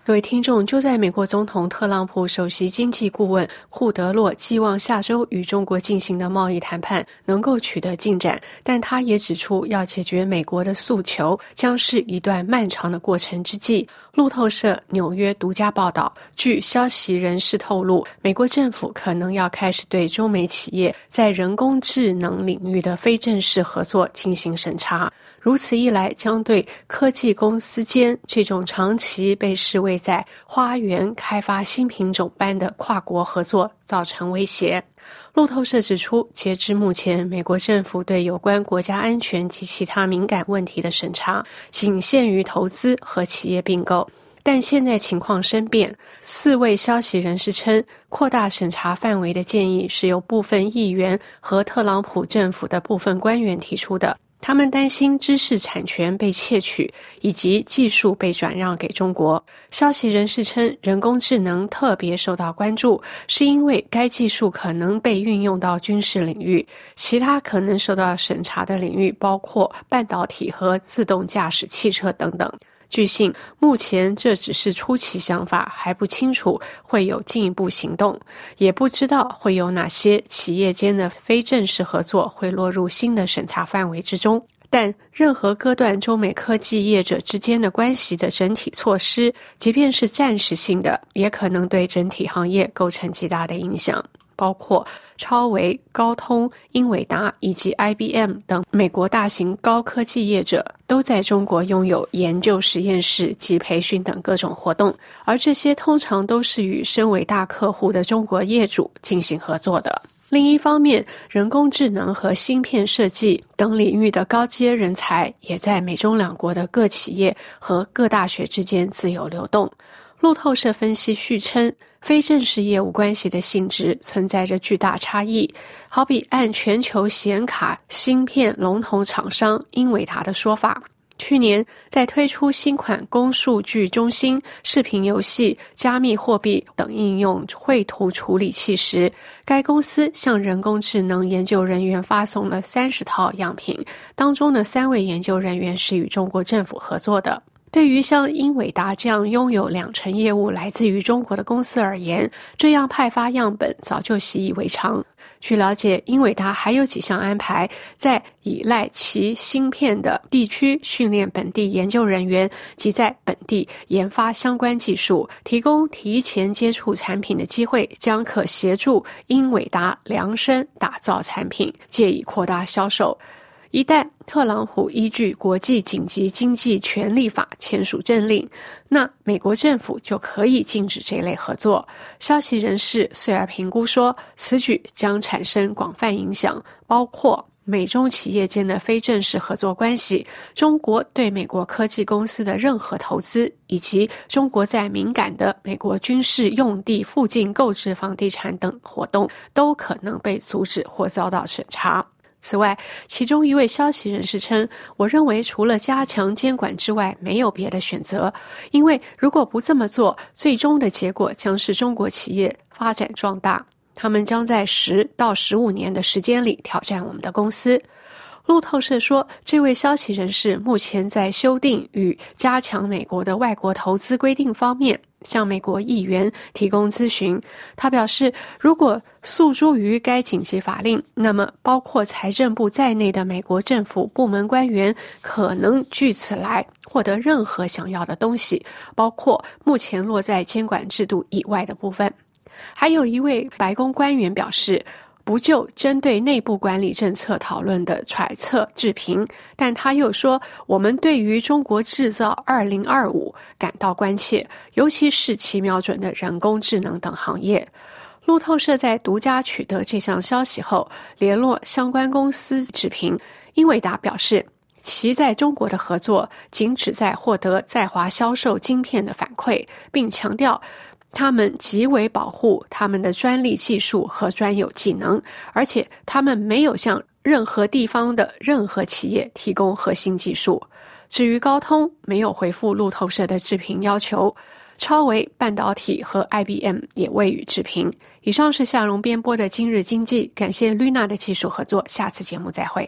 各位听众，就在美国总统特朗普首席经济顾问库德洛寄望下周与中国进行的贸易谈判能够取得进展，但他也指出，要解决美国的诉求将是一段漫长的过程之际。路透社纽约独家报道，据消息人士透露，美国政府可能要开始对中美企业在人工智能领域的非正式合作进行审查。如此一来，将对科技公司间这种长期被视为在花园开发新品种般的跨国合作造成威胁。路透社指出，截至目前，美国政府对有关国家安全及其他敏感问题的审查仅限于投资和企业并购。但现在情况生变，4位消息人士称，扩大审查范围的建议是由部分议员和特朗普政府的部分官员提出的。他们担心知识产权被窃取，以及技术被转让给中国。消息人士称，人工智能特别受到关注，是因为该技术可能被运用到军事领域。其他可能受到审查的领域包括半导体和自动驾驶汽车等等。据信，目前这只是初期想法，还不清楚会有进一步行动，也不知道会有哪些企业间的非正式合作会落入新的审查范围之中。但任何割断中美科技业者之间的关系的整体措施，即便是暂时性的，也可能对整体行业构成极大的影响。包括超微、高通、英伟达以及 IBM 等美国大型高科技业者都在中国拥有研究实验室及培训等各种活动，而这些通常都是与身为大客户的中国业主进行合作的。另一方面，人工智能和芯片设计等领域的高阶人才也在美中两国的各企业和各大学之间自由流动。路透社分析续称，非正式业务关系的性质存在着巨大差异，好比按全球显卡芯片龙头厂商英伟达的说法，去年在推出新款供数据中心、视频游戏、加密货币等应用绘图处理器时，该公司向人工智能研究人员发送了30套样品，当中的3位研究人员是与中国政府合作的。对于像英伟达这样拥有2成业务来自于中国的公司而言，这样派发样本早就习以为常。据了解，英伟达还有几项安排，在依赖其芯片的地区训练本地研究人员，及在本地研发相关技术，提供提前接触产品的机会，将可协助英伟达量身打造产品，借以扩大销售。一旦特朗普依据国际紧急经济权利法签署政令，那美国政府就可以禁止这类合作。消息人士虽而评估说，此举将产生广泛影响，包括美中企业间的非正式合作关系、中国对美国科技公司的任何投资，以及中国在敏感的美国军事用地附近购置房地产等活动，都可能被阻止或遭到审查。此外，其中一位消息人士称，我认为除了加强监管之外，没有别的选择，因为如果不这么做，最终的结果将是中国企业发展壮大，他们将在10到15年的时间里挑战我们的公司。路透社说，这位消息人士目前在修订与加强美国的外国投资规定方面向美国议员提供咨询。他表示，如果诉诸于该紧急法令，那么包括财政部在内的美国政府部门官员可能据此来获得任何想要的东西，包括目前落在监管制度以外的部分。还有一位白宫官员表示，不就针对内部管理政策讨论的揣测置评，但他又说，我们对于中国制造2025感到关切，尤其是其瞄准的人工智能等行业。路透社在独家取得这项消息后，联络相关公司置评，英伟达表示，其在中国的合作仅旨在获得在华销售晶片的反馈，并强调他们极为保护他们的专利技术和专有技能，而且他们没有向任何地方的任何企业提供核心技术。至于高通，没有回复路透社的置评要求，超微半导体和 IBM 也未予置评。以上是夏蓉编播的今日经济，感谢 Luna 的技术合作，下次节目再会。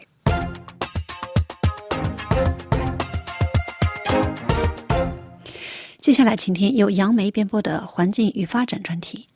接下来请听由杨梅编播的环境与发展专题。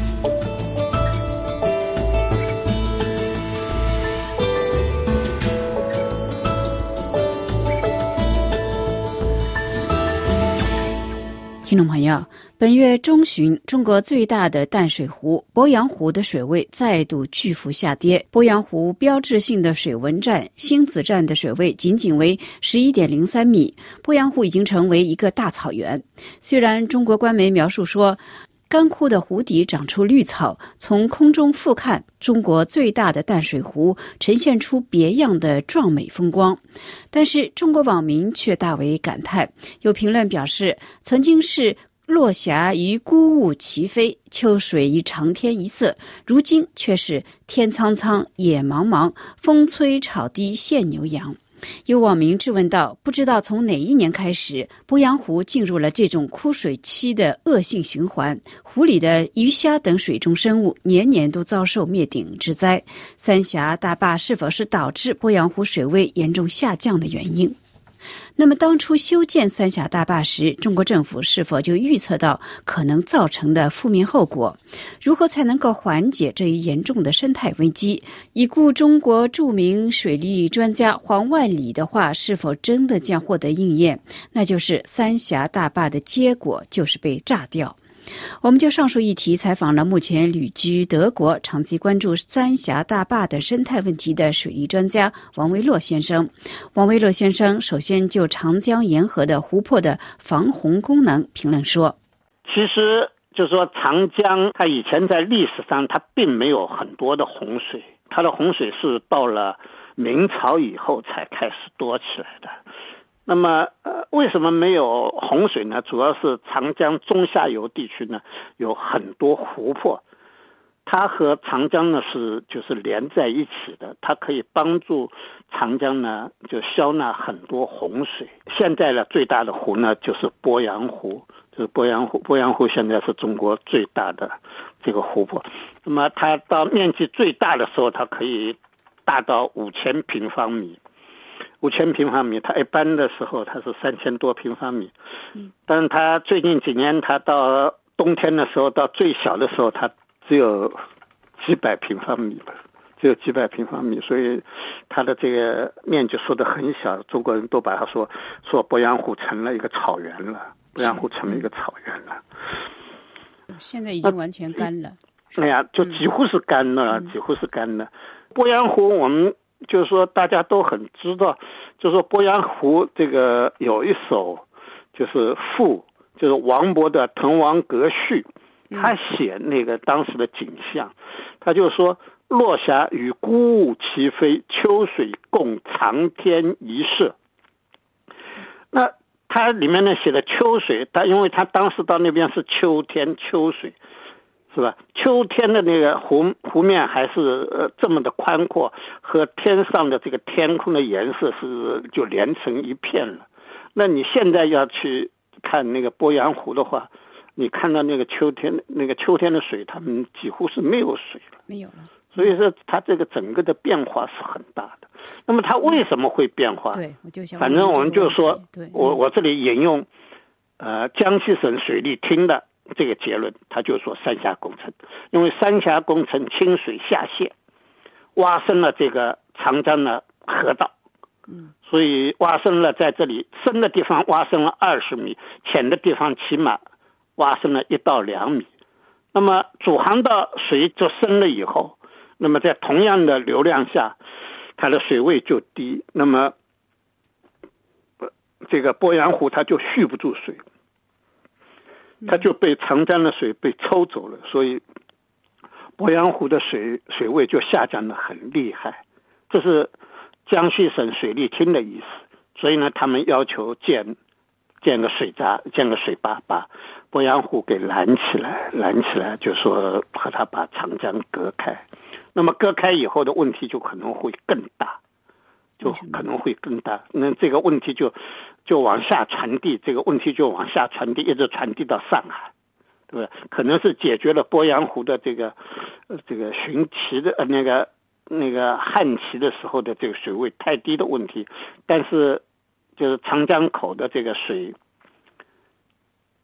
听众朋友，本月中旬，中国最大的淡水湖鄱阳湖的水位再度巨幅下跌。鄱阳湖标志性的水文站星子站的水位仅仅为 11.03 米，鄱阳湖已经成为一个大草原。虽然中国官媒描述说，干枯的湖底长出绿草，从空中俯瞰中国最大的淡水湖呈现出别样的壮美风光，但是中国网民却大为感叹。有评论表示，曾经是落霞与孤鹜齐飞，秋水与长天一色，如今却是天苍苍，野茫茫，风吹草低见牛羊。有网民质问道，不知道从哪一年开始，鄱阳湖进入了这种枯水期的恶性循环，湖里的鱼虾等水中生物年年都遭受灭顶之灾。三峡大坝是否是导致鄱阳湖水位严重下降的原因？那么当初修建三峡大坝时，中国政府是否就预测到可能造成的负面后果？如何才能够缓解这一严重的生态危机？已故中国著名水利专家黄万里的话是否真的将获得应验？那就是三峡大坝的结果就是被炸掉。我们就上述议题采访了目前旅居德国、长期关注三峡大坝的生态问题的水利专家王维洛先生。王维洛先生首先就长江沿河的湖泊的防洪功能评论说， 其实就是说长江它以前在历史上它并没有很多的洪水，它的洪水是到了明朝以后才开始多起来的。那么为什么没有洪水呢？主要是长江中下游地区呢有很多湖泊，它和长江呢就是连在一起的，它可以帮助长江呢就消纳很多洪水。现在呢最大的湖呢就是鄱阳湖，就是鄱阳湖现在是中国最大的这个湖泊。那么它到面积最大的时候，它可以大到5000平方米。5000平方米，它一般的时候它是3000多平方米，但是它最近几年，它到冬天的时候，到最小的时候，它只有几百平方米吧，只有几百平方米，所以它的这个面积缩得很小。中国人都把它说鄱阳湖成了一个草原了，鄱阳湖成了一个草原了。 现在已经完全干了。 哎呀，就几乎是干了，几乎是干了。鄱阳湖我们就是说大家都很知道，就是说鄱阳湖这个有一首就是赋，就是王勃的《滕王阁序》，他写那个当时的景象，他就说落霞与孤鹜齐飞，秋水共长天一色。那他里面呢写的秋水，因为他当时到那边是秋天秋水，是吧？秋天的那个湖面还是这么的宽阔，和天上的这个天空的颜色是就连成一片了。那你现在要去看那个鄱阳湖的话，你看到那个秋天的水，它们几乎是没有水了， 没有了。 所以说它这个整个的变化是很大的。那么它为什么会变化？ 对，我就想， 反正我们就说，我这里引用江西省水利厅的这个结论，他就说三峡工程，因为三峡工程清水下泄，挖深了这个长江的河道，所以挖深了，在这里深的地方挖深了20米，浅的地方起码挖深了1到2米。那么主航道水就深了以后，那么在同样的流量下，它的水位就低，那么这个鄱阳湖它就蓄不住水，它就被长江的水被抽走了，所以鄱阳湖的水位就下降得很厉害。这是江西省水利厅的意思。所以呢，他们要求建个水闸，建个水坝，把鄱阳湖给拦起来，就说和它把长江隔开。那么隔开以后的问题就可能会更大，那这个问题就往下传递，这个问题就往下传递，一直传递到上海，对吧？可能是解决了鄱阳湖的这个巡旗的那个旱期的时候的这个水位太低的问题，但是就是长江口的这个水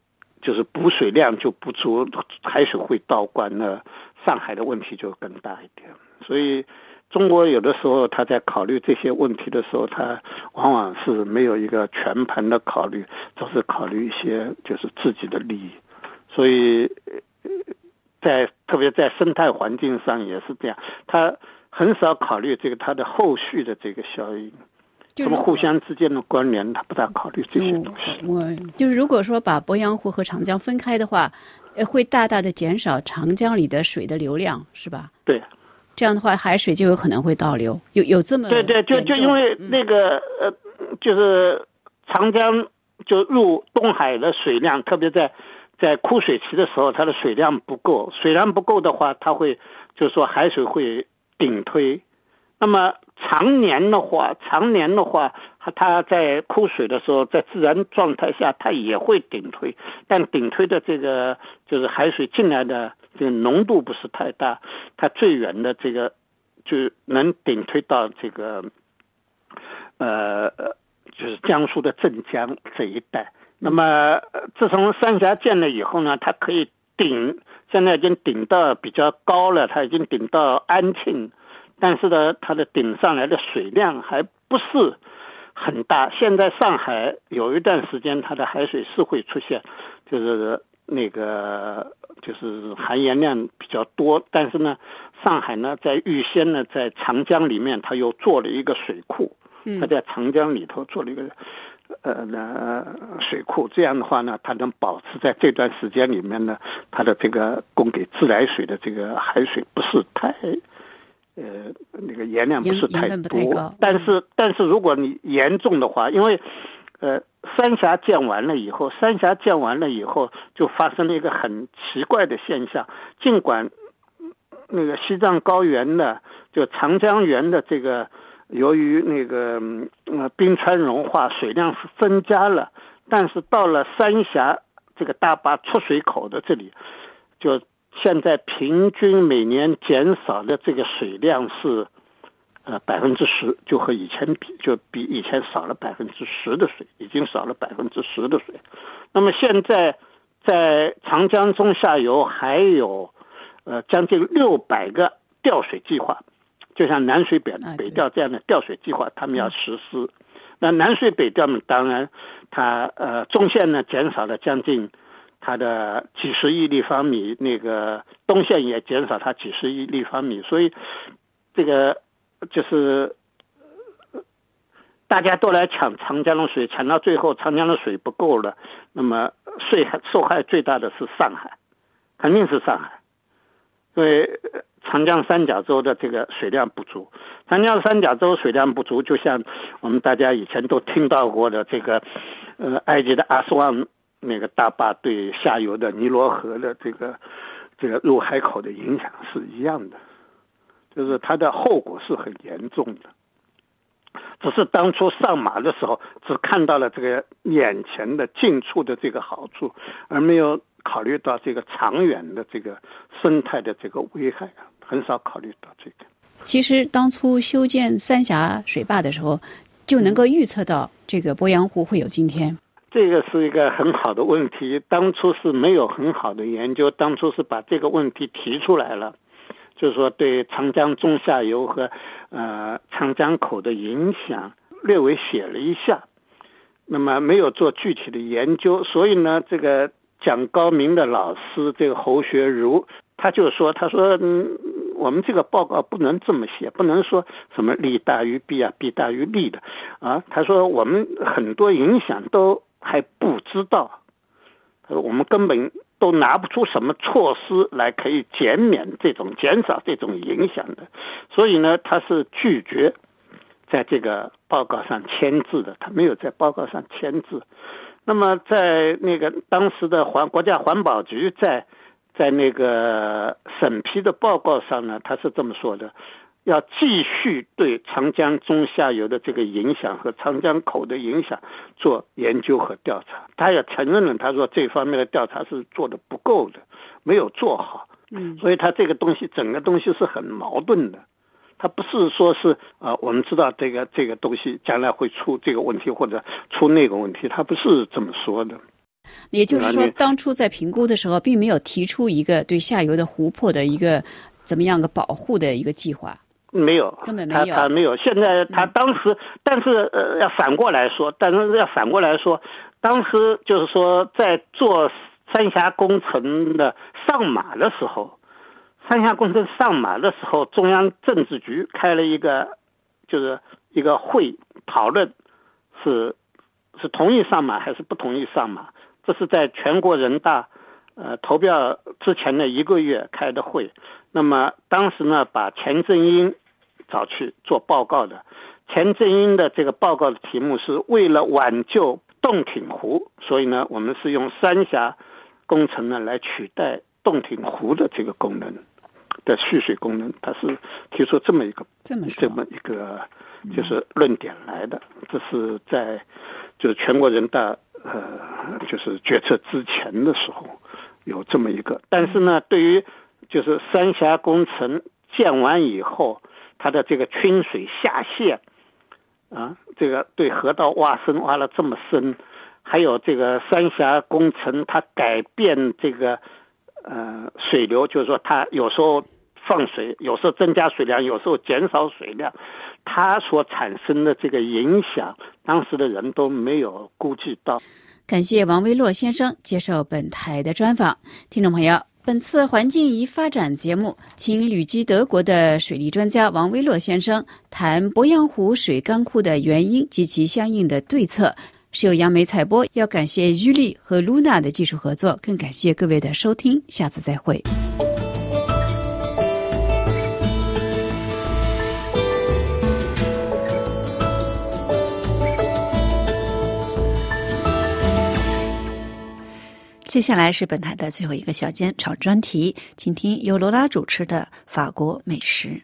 就是补水量就不足，海水会倒灌，那上海的问题就更大一点。所以中国有的时候他在考虑这些问题的时候，他往往是没有一个全盘的考虑，总是考虑一些就是自己的利益。所以特别在生态环境上也是这样，他很少考虑这个它的后续的这个效应，他们互相之间的关联，他不大考虑这些东西。 就是如果说把鄱阳湖和长江分开的话，会大大的减少长江里的水的流量，是吧？ 对， 这样的话海水就有可能会倒流，有这么对，就因为那个就是长江就入东海的水量，特别在枯水期的时候，它的水量不够，水量不够的话，它会就是说海水会顶推。那么常年的话，它在枯水的时候，在自然状态下，它也会顶推，但顶推的这个就是海水进来的这个浓度不是太大，它最远的这个就能顶推到这个就是江苏的镇江这一带。那么自从三峡建了以后呢，它可以现在已经顶到比较高了，它已经顶到安庆，但是呢，它的顶上来的水量还不是很大。现在上海有一段时间，它的海水是会出现，就是那个就是含盐量比较多，但是呢，上海呢在预先呢在长江里面，它又做了一个水库，它在长江里头做了一个水库，这样的话呢，它能保持在这段时间里面呢，它的这个供给自来水的这个海水不是太那个盐量不是太多，但是如果你严重的话，因为三峡建完了以后就发生了一个很奇怪的现象，尽管那个西藏高原的就长江源的这个由于那个冰川融化水量是增加了，但是到了三峡这个大坝出水口的这里，就现在平均每年减少的这个水量是10%，就和以前比以前少了10%的水，已经少了10%的水。那么现在在长江中下游还有将近600个调水计划，就像南水北调这样的调水计划，他们要实施。那南水北调呢，当然它中线呢减少了将近它的几十亿立方米，那个东线也减少它几十亿立方米，所以这个就是大家都来抢长江的水，抢到最后长江的水不够了，那么受害最大的是上海，肯定是上海，因为长江三角洲的这个水量不足，长江三角洲水量不足，就像我们大家以前都听到过的这个埃及的阿斯旺那个大坝对下游的尼罗河的这个入海口的影响是一样的，就是它的后果是很严重的。只是当初上马的时候只看到了这个眼前的近处的这个好处，而没有考虑到这个长远的这个生态的这个危害，很少考虑到这个。 其实当初修建三峡水坝的时候，就能够预测到这个鄱阳湖会有今天。 这个是一个很好的问题，当初是没有很好的研究，当初是把这个问题提出来了，就是说对长江中下游和长江口的影响略微写了一下，那么没有做具体的研究，所以呢，这个讲高明的老师这个侯学儒他就说，我们这个报告不能这么写，不能说什么利大于弊啊，弊大于利的啊。他说我们很多影响都还不知道，他说我们根本都拿不出什么措施来可以减少这种影响的，所以呢，他是拒绝在这个报告上签字的，他没有在报告上签字。那么在那个当时的国家环保局在那个审批的报告上呢，他是这么说的，要继续对长江中下游的这个影响和长江口的影响做研究和调查。他也承认了，他说这方面的调查是做得不够的，没有做好。所以他这个东西整个东西是很矛盾的。他不是说是我们知道这个东西将来会出这个问题或者出那个问题，他不是这么说的。 也就是说，当初在评估的时候，并没有提出一个对下游的湖泊的一个怎么样的保护的一个计划。 没有， 根本没有。 他没有。现在他当时，但是要反过来说，当时就是说，在做三峡工程的上马的时候，中央政治局开了一个会讨论，是同意上马还是不同意上马。这是在全国人大投票之前的1个月开的会。那么当时呢，把钱正英找去做报告的。钱正英的这个报告的题目是为了挽救洞庭湖，所以呢，我们是用三峡工程呢来取代洞庭湖的这个功能的蓄水功能，他是提出这么一个就是论点来的。这是在就是全国人大就是决策之前的时候有这么一个。但是呢，对于就是三峡工程建完以后，它的这个清水下陷这个对河道挖了这么深，还有这个三峡工程它改变这个水流，就是说它有时候放水，有时候增加水量，有时候减少水量，它所产生的这个影响，当时的人都没有估计到。 感谢王维洛先生接受本台的专访。听众朋友，本次环境与发展节目请旅居德国的水利专家王维洛先生谈鄱阳湖水干枯的原因及其相应的对策，是由杨梅采播。要感谢于丽和露娜的技术合作，更感谢各位的收听，下次再会。接下来是本台的最后一个小间炒专题，请听由罗拉主持的法国美食。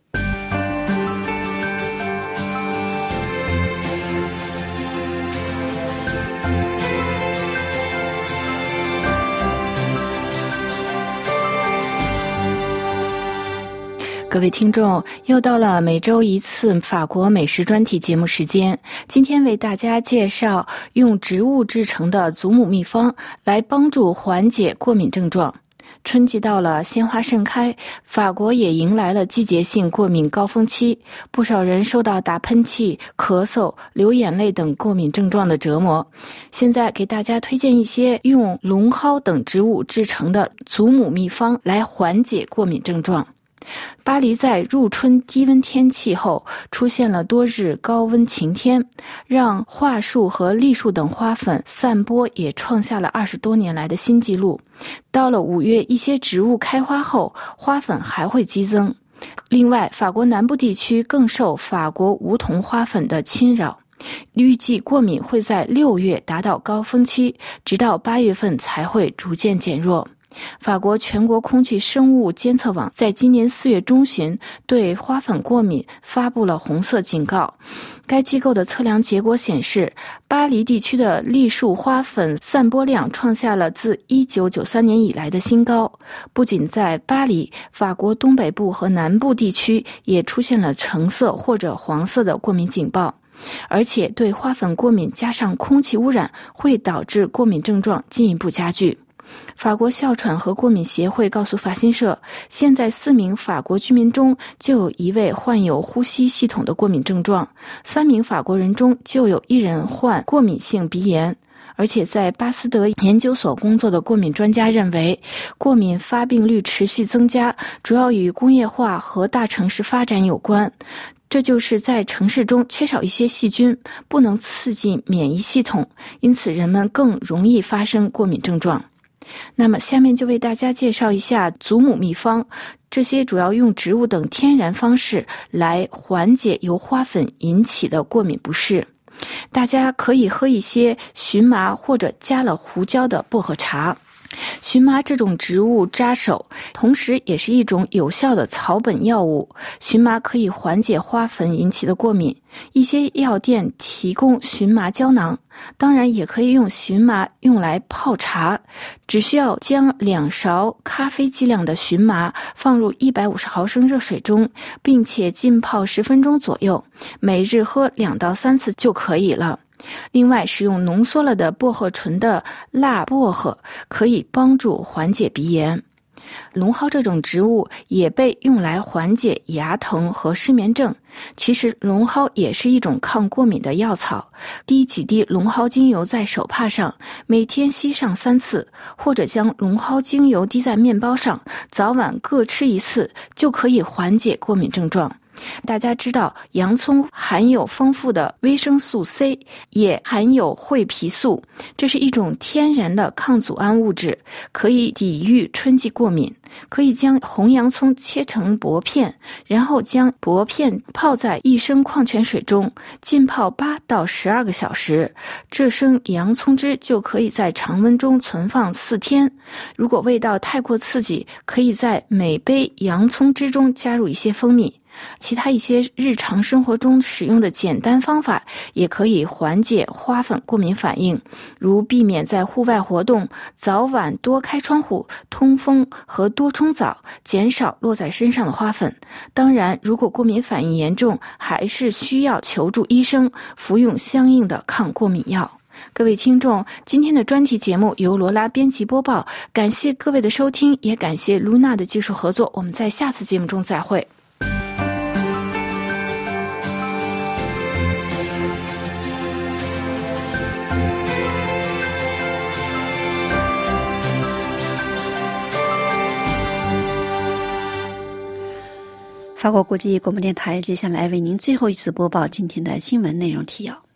各位听众，又到了每周一次法国美食专题节目时间。今天为大家介绍用植物制成的祖母秘方，来帮助缓解过敏症状。春季到了，鲜花盛开，法国也迎来了季节性过敏高峰期，不少人受到打喷嚏、咳嗽、流眼泪等过敏症状的折磨。现在给大家推荐一些用龙蒿等植物制成的祖母秘方，来缓解过敏症状。巴黎在入春低温天气后出现了多日高温晴天，让桦树和栗树等花粉散播也创下了20多年来的新纪录。到了5月，一些植物开花后，花粉还会激增。另外，法国南部地区更受法国梧桐花粉的侵扰，预计过敏会在6月达到高峰期，直到8月份才会逐渐减弱。法国全国空气生物监测网在今年4月中旬对花粉过敏发布了红色警告。该机构的测量结果显示，巴黎地区的栗树花粉散播量创下了自1993年以来的新高。不仅在巴黎，法国东北部和南部地区也出现了橙色或者黄色的过敏警报。而且对花粉过敏加上空气污染，会导致过敏症状进一步加剧。法国哮喘和过敏协会告诉法新社，现在4名法国居民中就有1位患有呼吸系统的过敏症状，3名法国人中就有1人患过敏性鼻炎。而且在巴斯德研究所工作的过敏专家认为，过敏发病率持续增加，主要与工业化和大城市发展有关。这就是在城市中缺少一些细菌，不能刺激免疫系统，因此人们更容易发生过敏症状。那么下面就为大家介绍一下祖母秘方，这些主要用植物等天然方式来缓解由花粉引起的过敏不适。大家可以喝一些荨麻或者加了胡椒的薄荷茶。荨麻这种植物扎手，同时也是一种有效的草本药物。荨麻可以缓解花粉引起的过敏，一些药店提供荨麻胶囊，当然也可以用荨麻用来泡茶。只需要将2勺咖啡剂量的荨麻放入150毫升热水中，并且浸泡10分钟左右，每日喝2到3次就可以了。 另外，使用浓缩了的薄荷醇的辣薄荷可以帮助缓解鼻炎。龙蒿这种植物也被用来缓解牙疼和失眠症。其实龙蒿也是一种抗过敏的药草。滴几滴龙蒿精油在手帕上，每天吸上3次，或者将龙蒿精油滴在面包上，早晚各吃1次，就可以缓解过敏症状。大家知道，洋葱含有丰富的维生素 C， 也含有惠皮素，这是一种天然的抗组胺物质，可以抵御春季过敏。可以将红洋葱切成薄片，然后将薄片泡在1升矿泉水中，浸泡8到12个小时。这升洋葱汁就可以在常温中存放4天。如果味道太过刺激，可以在每杯洋葱汁中加入一些蜂蜜。其他一些日常生活中使用的简单方法也可以缓解花粉过敏反应，如避免在户外活动，早晚多开窗户通风和多冲澡，减少落在身上的花粉。当然，如果过敏反应严重，还是需要求助医生，服用相应的抗过敏药。各位听众，今天的专题节目由罗拉编辑播报，感谢各位的收听，也感谢露娜的技术合作。我们在下次节目中再会。 法国国际广播电台接下来为您最后一次播报今天的新闻内容提要。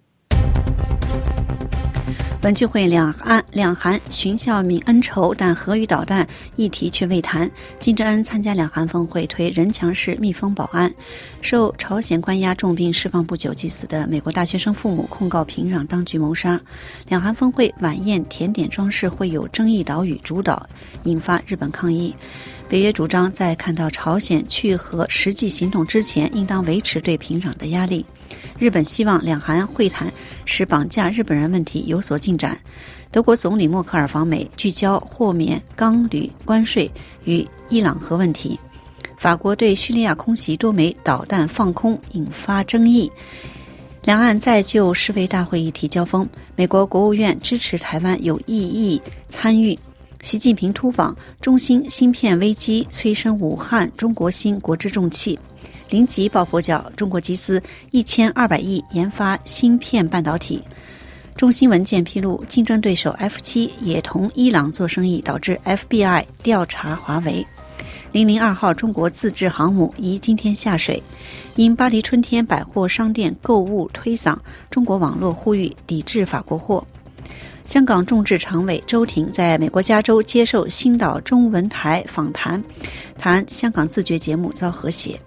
文聚会两韩寻效泯恩仇，但核与导弹议题却未谈。金正恩参加两韩峰会，推人墙式密封保安。受朝鲜关押重病释放不久即死的美国大学生父母控告平壤当局谋杀。两韩峰会晚宴甜点装饰会有争议岛屿主导，引发日本抗议。北约主张在看到朝鲜去核实际行动之前，应当维持对平壤的压力。日本希望两韩会谈使绑架日本人问题有所进展。德国总理默克尔访美，聚焦豁免钢铝关税与伊朗核问题。法国对叙利亚空袭多枚导弹放空，引发争议。两岸再就世卫大会议题交锋。美国国务院支持台湾有意义参与。习近平突访，中兴芯片危机催生武汉中国芯国之重器。临级抱佛脚，中国集资1200亿研发芯片半导体。中新文件披露，竞争对手 F7 也同伊朗做生意，导致 FBI 调查华为。002号中国自制航母宜今天下水。因巴黎春天百货商店购物推搡，中国网络呼吁抵制法国货。香港众志常委周庭在美国加州接受星岛中文台访谈，谈香港自觉节目遭和谐。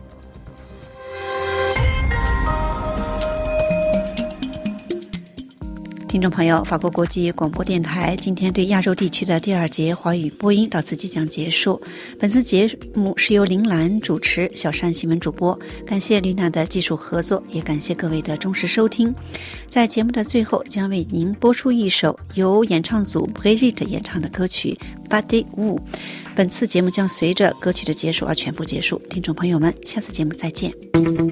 听众朋友，法国国际广播电台今天对亚洲地区的第2节华语播音到此即将结束。本次节目是由林兰主持，小山新闻主播。感谢吕娜的技术合作，也感谢各位的忠实收听。在节目的最后，将为您播出一首由演唱组 Brigitte 演唱的歌曲 Body Wu。本次节目将随着歌曲的结束而全部结束。听众朋友们，下次节目再见。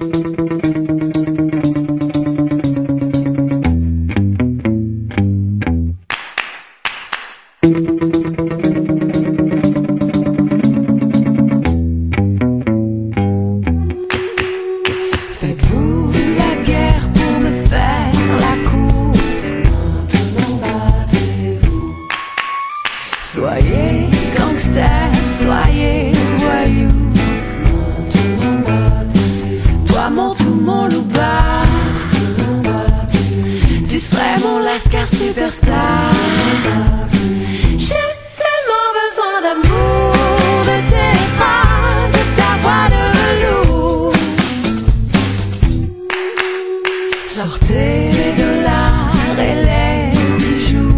Soyez gangster, soyez voyou. Toi mon tout, mon loupa. Tu serais mon lascar superstar. J'ai tellement besoin d'amour, de tes bras, de ta voix de velours. Sortez les dollars et les bijoux.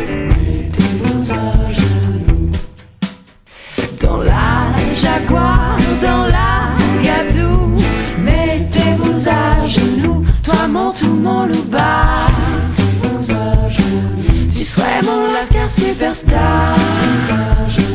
Dans la Jaguar, dans la Gadou, mettez-vous à genoux, toi mon tout, mon louba. Tu serais mon lascar superstar.